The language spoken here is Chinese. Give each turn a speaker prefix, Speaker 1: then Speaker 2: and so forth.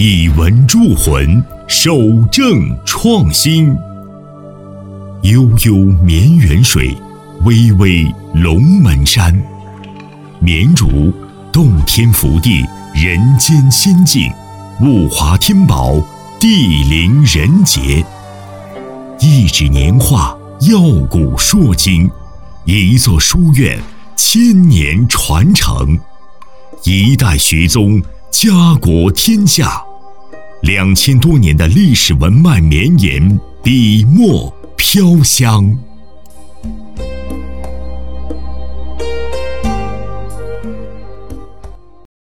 Speaker 1: 以文铸魂，守正创新。悠悠绵远水，巍巍龙门山。绵竹，洞天福地，人间仙境；物华天宝，地灵人杰。一纸年画，耀古烁今；一座书院，千年传承。一代学宗，家国天下。2000多年的历史文脉绵延，笔墨飘香。